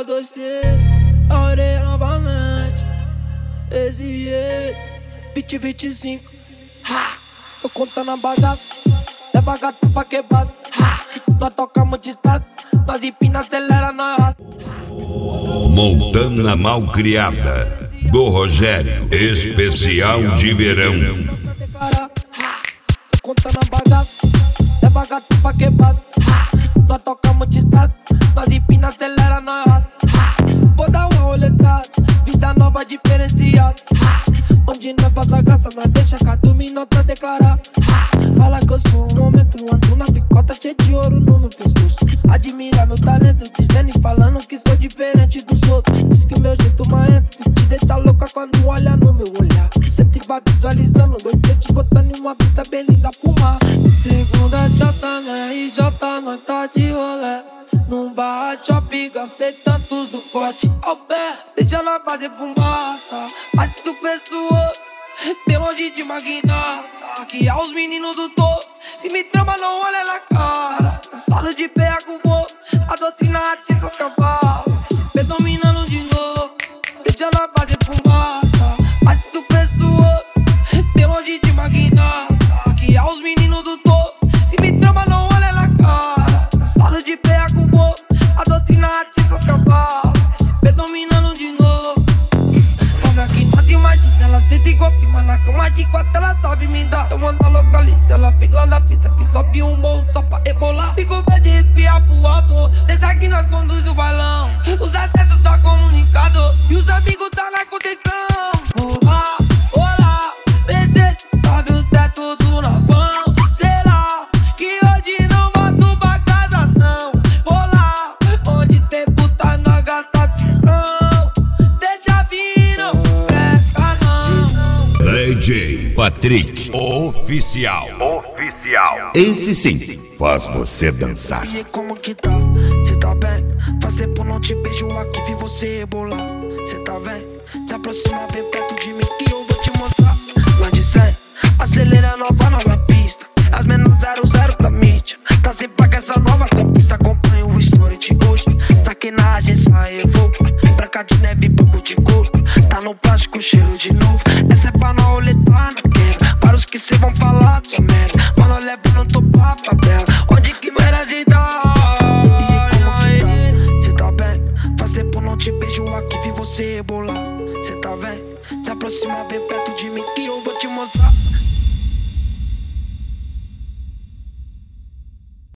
2T, orei novamente. Esse jeito, 2025. Tô contando a bagaça, leva gato pra quebrado. Nós tocamos de estado, nós empina, acelera, nós arrasta. Montana Malcriada, do Rogério, especial de verão. Tô contando a bagaça, leva gato pra quebrado. Nós tocamos de estado, nós empina, acelera, nós arrasta. Vou dar uma roletada, vista nova diferenciada. Onde nós passa graça, nós deixa cada minuto declarar. Fala que eu sou um momento, ando na picota cheio de ouro no meu pescoço. Admira meu talento, dizendo e falando que sou diferente dos outros. Diz que meu jeito marrento, que te deixa louca quando olha no meu olhar. Sempre vai visualizando, doido te botando em uma vista bem linda pro mar. Segunda J na RJ, nós tá de rolê. Num bar shopping, gastei tantos do corte ao pé. Deixa nós fazer fumaça, antes do preço do outro. Bem longe de magnata, que é os meninos do topo. Se me trama, não olha na cara. Cansado de pé com o bobo, a doutrina atiça os cavalos. SP dominando de novo, deixa nós fazer fumaça, antes do preço do outro. Bem longe de magnata, que é os meninos do topo. Se me trama, não olha na cara. Cansado de pé com o bobo, a doutrina atiça os cavalos. SP dominando de novo. Olha que nós imagina, ela senta igual prima na cama de quatro, ela sabe me dar. Eu mando a localiza, ela fica lá na pista que sobe um morro só pra rebolar. Fico verde de espiar pro alto, desde aqui nós conduz o balão. Os acessos tá comunicado e os amigos tá na contenção. Olá, olá, BC, sobe o teto do navão. Será que hoje não volto pra casa não? Vou lá, onde tem puta nós gasta cifrão. Deixa vir, não presta não. DJ Patrick, oficial. Esse sim faz você dançar. E aí, como que tá? Cê tá bem? Faz tempo não te beijo aqui, vi você rebolar. Cê tá bem? Se aproxima bem perto de mim que eu vou te mostrar. Mais de 100, acelera nova na pista. As menos 00 da mídia. Tá sem paga essa nova conquista. Acompanha o story de hoje. Saquei na agência Evoco. Branca de neve, pouco de couro. Tá no plástico, cheiro de novo. Essa é pra não roletar na quebra. Para os que cê vão falar sua merda. Mano, leva no topo a favela. Onde que merece dar? E aí, como que tá? Cê tá bem? Faz tempo não te beijo aqui, vi você rebolar. Cê tá bem? Se aproxima bem perto de mim que eu vou te mostrar.